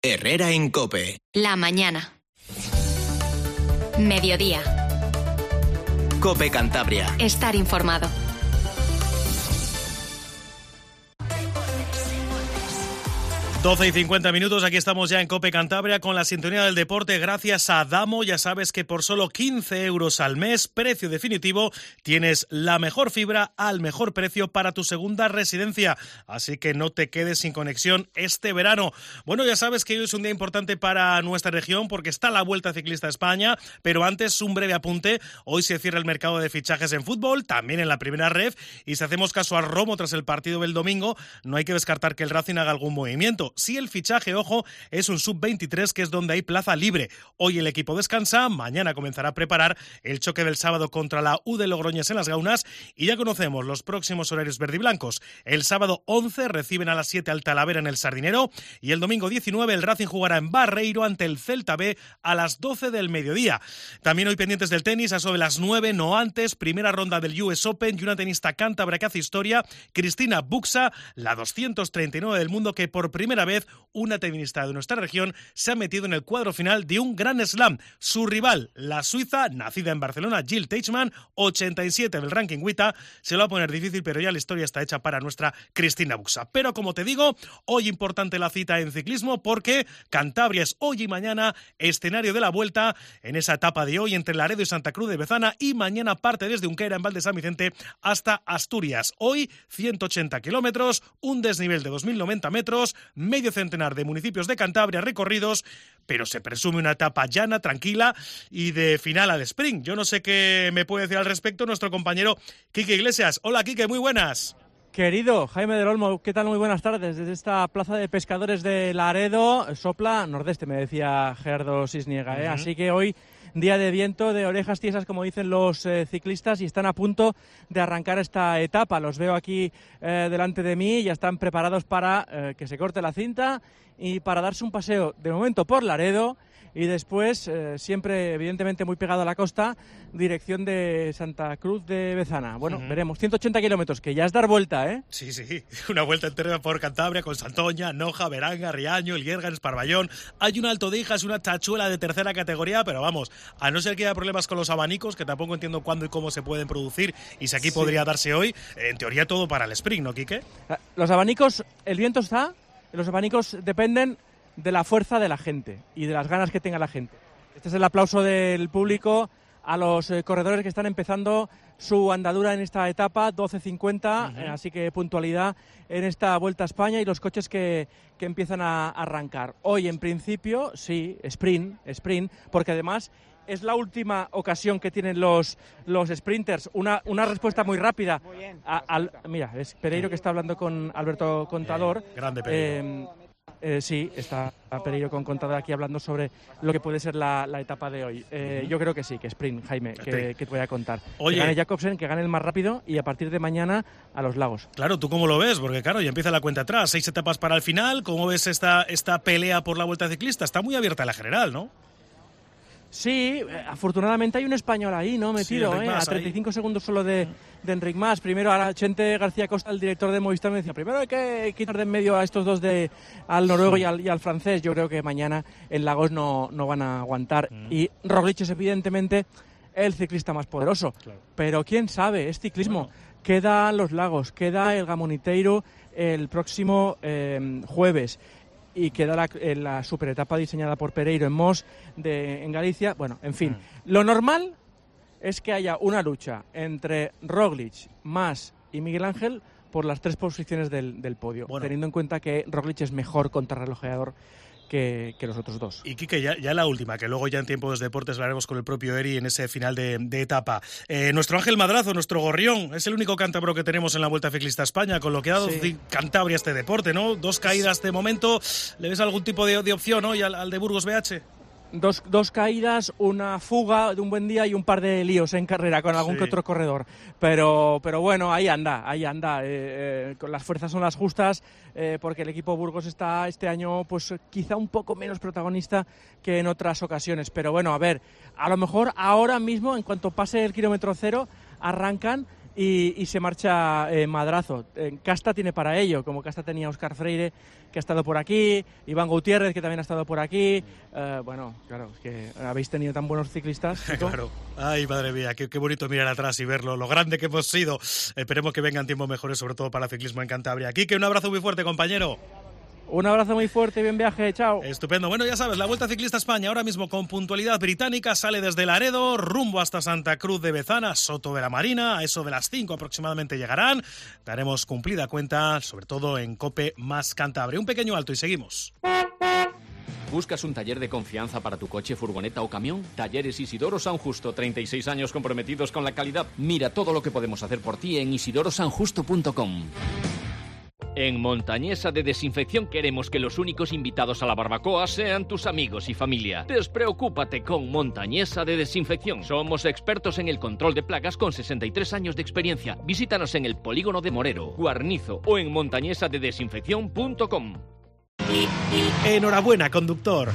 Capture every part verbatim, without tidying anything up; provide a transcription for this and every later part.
Herrera en COPE. La mañana. Mediodía. COPE Cantabria. Estar informado. doce y cincuenta minutos, aquí estamos ya en COPE Cantabria con la sintonía del deporte gracias a Damo. Ya sabes que por solo quince euros al mes, precio definitivo, tienes la mejor fibra al mejor precio para tu segunda residencia. Así que no te quedes sin conexión este verano. Bueno, ya sabes que hoy es un día importante para nuestra región porque está la Vuelta Ciclista a España, pero antes un breve apunte. Hoy se cierra el mercado de fichajes en fútbol, también en la primera ref, y si hacemos caso a Romo tras el partido del domingo, no hay que descartar que el Racing haga algún movimiento. Si el fichaje, ojo, es un sub veintitrés, que es donde hay plaza libre. Hoy el equipo descansa, mañana comenzará a preparar el choque del sábado contra la U de Logroñés en Las Gaunas y ya conocemos los próximos horarios verdiblancos. El sábado once reciben a las siete al Talavera en el Sardinero y el domingo diecinueve el Racing jugará en Barreiro ante el Celta B a las doce del mediodía. También hoy pendientes del tenis, a eso de las nueve, no antes, primera ronda del U S Open y una tenista cántabra que hace historia, Cristina Buxa, la doscientos treinta y nueve del mundo, que por primera vez una tenista de nuestra región se ha metido en el cuadro final de un Grand Slam. Su rival, la suiza, nacida en Barcelona, Jill Teichmann, ochenta y siete del ranking W T A, se lo va a poner difícil, pero ya la historia está hecha para nuestra Cristina Buxa. Pero como te digo, hoy importante la cita en ciclismo porque Cantabria es hoy y mañana escenario de la Vuelta en esa etapa de hoy entre Laredo y Santa Cruz de Bezana, y mañana parte desde Unquera en Val de San Vicente hasta Asturias. Hoy ciento ochenta kilómetros, un desnivel de dos mil noventa metros, medio centenar de municipios de Cantabria recorridos, pero se presume una etapa llana, tranquila y de final al sprint. Yo no sé qué me puede decir al respecto nuestro compañero Quique Iglesias. Hola Quique, muy buenas. Querido Jaime del Olmo, ¿qué tal? Muy buenas tardes. Desde esta plaza de pescadores de Laredo, sopla nordeste, me decía Gerardo Sisniega, ¿eh? Uh-huh. Así que hoy día de viento, de orejas tiesas, como dicen los eh, ciclistas, y están a punto de arrancar esta etapa. Los veo aquí eh, delante de mí, ya están preparados para eh, que se corte la cinta y para darse un paseo, de momento por Laredo, y después, eh, siempre evidentemente muy pegado a la costa, dirección de Santa Cruz de Bezana. Bueno, uh-huh. veremos, ciento ochenta kilómetros, que ya es dar vuelta, ¿eh? Sí, sí, una vuelta entera por Cantabria con Santoña, Noja, Beranga, Riaño, El Hierga, Esparballón. Hay un Alto de Hijas, una tachuela de tercera categoría, pero vamos, a no ser que haya problemas con los abanicos, que tampoco entiendo cuándo y cómo se pueden producir, y si aquí sí podría darse hoy, en teoría todo para el sprint, ¿no, Quique? Los abanicos, el viento está, los abanicos dependen de la fuerza de la gente y de las ganas que tenga la gente. Este es el aplauso del público a los eh, corredores que están empezando su andadura en esta etapa, doce cincuenta, uh-huh. eh, así que puntualidad en esta Vuelta a España, y los coches que, que empiezan a arrancar. Hoy, en principio, sí, sprint, sprint, porque además es la última ocasión que tienen los, los sprinters. Una, una respuesta muy rápida. Muy bien. A, al, mira, es Pereiro que está hablando con Alberto Contador. Bien, grande Pereiro. Eh, Eh, sí, está Pereiro con Contador aquí hablando sobre lo que puede ser la, la etapa de hoy. Eh, uh-huh. Yo creo que sí, que sprint, Jaime, que, que te voy a contar. Oye. Que gane Jacobsen, que gane el más rápido, y a partir de mañana a los Lagos. Claro, ¿tú cómo lo ves? Porque claro, ya empieza la cuenta atrás, seis etapas para el final. ¿Cómo ves esta, esta pelea por la Vuelta Ciclista? Está muy abierta la general, ¿no? Sí, afortunadamente hay un español ahí, ¿no? Metido, sí, ¿eh? A treinta y cinco ahí. Segundos solo de, de Enric Mas. Primero a Chente García Costa, el director de Movistar, me decía, primero hay que quitar de en medio a estos dos, de al noruego sí. y, al, y al francés. Yo creo que mañana en Lagos no, no van a aguantar. Mm. Y Roglic es evidentemente el ciclista más poderoso. Claro. Pero quién sabe, es ciclismo. Bueno. Quedan los Lagos, queda el Gamoniteiro el próximo eh, jueves. Y queda la, la superetapa diseñada por Pereiro en Mos, de, en Galicia. Bueno, en fin, mm. lo normal es que haya una lucha entre Roglic, Mas y Miguel Ángel por las tres posiciones del, del podio, bueno. teniendo en cuenta que Roglic es mejor contrarrelojeador que, que los otros dos. Y Quique, ya, ya la última, que luego ya en Tiempo de Deportes hablaremos con el propio Eri en ese final de, de etapa. Eh, nuestro Ángel Madrazo, nuestro gorrión, es el único cántabro que tenemos en la Vuelta Ciclista a España, con lo que ha dado sí. Cantabria este deporte, ¿no? Dos caídas de momento, ¿le ves algún tipo de, de opción hoy al, al de Burgos B H? Dos, dos caídas, una fuga de un buen día y un par de líos en carrera con algún sí. que otro corredor. Pero, pero bueno, ahí anda, ahí anda. Eh, eh, las fuerzas son las justas, eh, porque el equipo Burgos está este año pues quizá un poco menos protagonista que en otras ocasiones. Pero bueno, a ver, a lo mejor ahora mismo, en cuanto pase el kilómetro cero, arrancan y, y se marcha eh, Madrazo. En Casta tiene para ello, como Casta tenía Óscar Freire, que ha estado por aquí, Iván Gutiérrez, que también ha estado por aquí. Eh, bueno, claro, es que habéis tenido tan buenos ciclistas. Claro. Ay, madre mía, qué, qué bonito mirar atrás y verlo, lo grande que hemos sido. Esperemos que vengan tiempos mejores, sobre todo para el ciclismo en Cantabria. Quique, un abrazo muy fuerte, compañero. Un abrazo muy fuerte y buen viaje, chao. Estupendo. Bueno, ya sabes, la Vuelta Ciclista a España ahora mismo con puntualidad británica sale desde Laredo, rumbo hasta Santa Cruz de Bezana, Soto de la Marina. A eso de las cinco aproximadamente llegarán. Daremos cumplida cuenta, sobre todo en COPE más Cantabria. Un pequeño alto y seguimos. ¿Buscas un taller de confianza para tu coche, furgoneta o camión? Talleres Isidoro San Justo, treinta y seis años comprometidos con la calidad. Mira todo lo que podemos hacer por ti en isidoro san justo punto com. En Montañesa de Desinfección queremos que los únicos invitados a la barbacoa sean tus amigos y familia. Despreocúpate con Montañesa de Desinfección. Somos expertos en el control de plagas con sesenta y tres años de experiencia. Visítanos en el polígono de Morero, Guarnizo o en montañesa de desinfección punto com. Enhorabuena, conductor.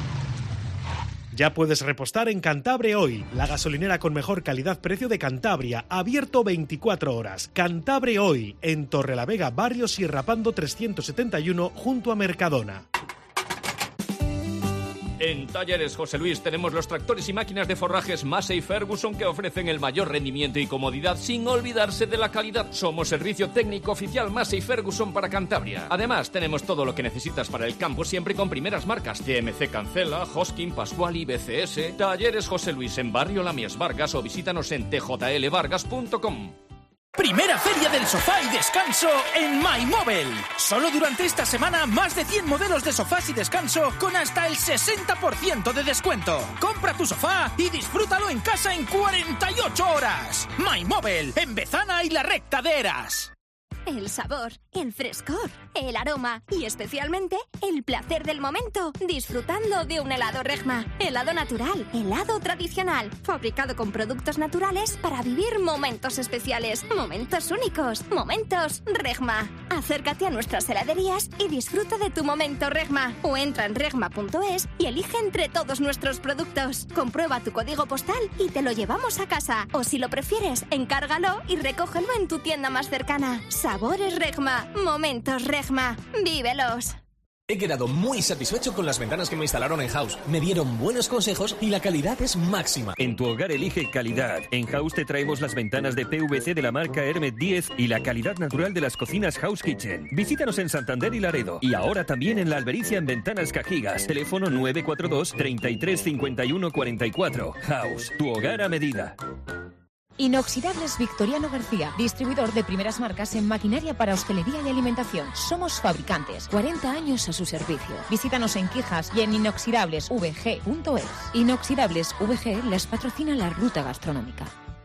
Ya puedes repostar en Cantabria Hoy, la gasolinera con mejor calidad-precio de Cantabria, abierto veinticuatro horas. Cantabria Hoy, en Torrelavega, barrio Sierra Pando trescientos setenta y uno, junto a Mercadona. En Talleres José Luis tenemos los tractores y máquinas de forrajes Massey Ferguson que ofrecen el mayor rendimiento y comodidad sin olvidarse de la calidad. Somos servicio técnico oficial Massey Ferguson para Cantabria. Además, tenemos todo lo que necesitas para el campo siempre con primeras marcas. T M C Cancela, Hoskin, Pascual y B C S. Talleres José Luis en Barrio Lamies Vargas o visítanos en t j l vargas punto com. Primera feria del sofá y descanso en MyMobile. Solo durante esta semana más de cien modelos de sofás y descanso con hasta el sesenta por ciento de descuento. Compra tu sofá y disfrútalo en casa en cuarenta y ocho horas. MyMobile, en Bezana y la Recta de Eras. El sabor, el frescor, el aroma y especialmente el placer del momento, disfrutando de un helado Regma. Helado natural, helado tradicional, fabricado con productos naturales para vivir momentos especiales, momentos únicos, momentos Regma. Acércate a nuestras heladerías y disfruta de tu momento Regma. O entra en regma punto es y elige entre todos nuestros productos. Comprueba tu código postal y te lo llevamos a casa. O si lo prefieres, encárgalo y recógelo en tu tienda más cercana. Sabores Regma, momentos Regma, vívelos. He quedado muy satisfecho con las ventanas que me instalaron en House. Me dieron buenos consejos y la calidad es máxima. En tu hogar elige calidad. En House te traemos las ventanas de P V C de la marca Hermet diez y la calidad natural de las cocinas House Kitchen. Visítanos en Santander y Laredo. Y ahora también en La Albericia en Ventanas Cajigas. Teléfono nueve cuatro dos, treinta y tres, cincuenta y uno, cuarenta y cuatro. House, tu hogar a medida. Inoxidables Victoriano García, distribuidor de primeras marcas en maquinaria para hostelería y alimentación. Somos fabricantes, cuarenta años a su servicio. Visítanos en Quijas y en inoxidables v g punto es. Inoxidables V G les patrocina la ruta gastronómica.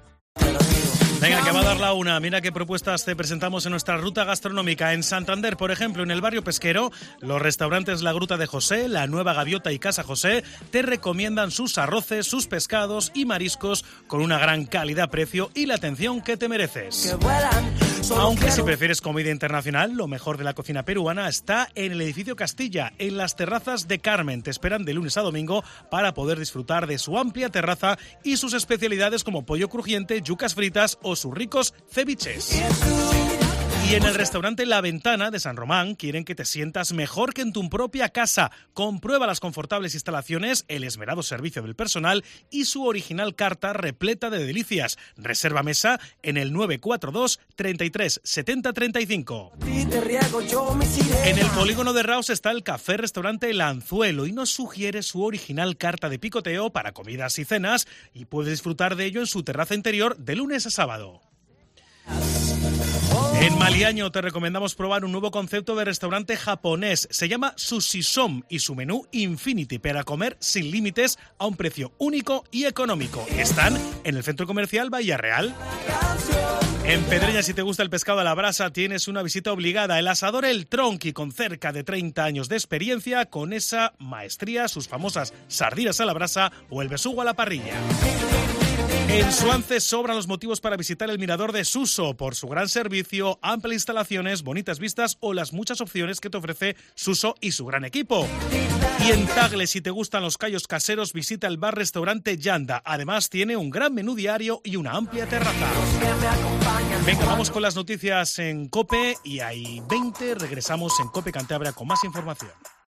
Venga, que va a dar la una. Mira qué propuestas te presentamos en nuestra ruta gastronómica. En Santander, por ejemplo, en el barrio pesquero, los restaurantes La Gruta de José, La Nueva Gaviota y Casa José te recomiendan sus arroces, sus pescados y mariscos con una gran calidad-precio y la atención que te mereces. Aunque si prefieres comida internacional, lo mejor de la cocina peruana está en el edificio Castilla, en las terrazas de Carmen. Te esperan de lunes a domingo para poder disfrutar de su amplia terraza y sus especialidades como pollo crujiente, yucas fritas o sus ricos ceviches. Y en el restaurante La Ventana de San Román quieren que te sientas mejor que en tu propia casa. Comprueba las confortables instalaciones, el esmerado servicio del personal y su original carta repleta de delicias. Reserva mesa en el nueve cuatro dos, treinta y tres, setenta, treinta y cinco. En el polígono de Raos está el café-restaurante El Anzuelo y nos sugiere su original carta de picoteo para comidas y cenas y puedes disfrutar de ello en su terraza interior de lunes a sábado. En Maliaño te recomendamos probar un nuevo concepto de restaurante japonés. Se llama Sushisom y su menú Infinity para comer sin límites a un precio único y económico. Están en el centro comercial Bahía Real. En Pedreña, si te gusta el pescado a la brasa, tienes una visita obligada. El asador El Tronqui, con cerca de treinta años de experiencia, con esa maestría, sus famosas sardinas a la brasa o el besugo a la parrilla. En Suance sobran los motivos para visitar el mirador de Suso por su gran servicio, amplias instalaciones, bonitas vistas o las muchas opciones que te ofrece Suso y su gran equipo. Y en Tagle, si te gustan los callos caseros, visita el bar-restaurante Yanda. Además, tiene un gran menú diario y una amplia terraza. Venga, vamos con las noticias en COPE y hay veinte. Regresamos en COPE Cantabria con más información.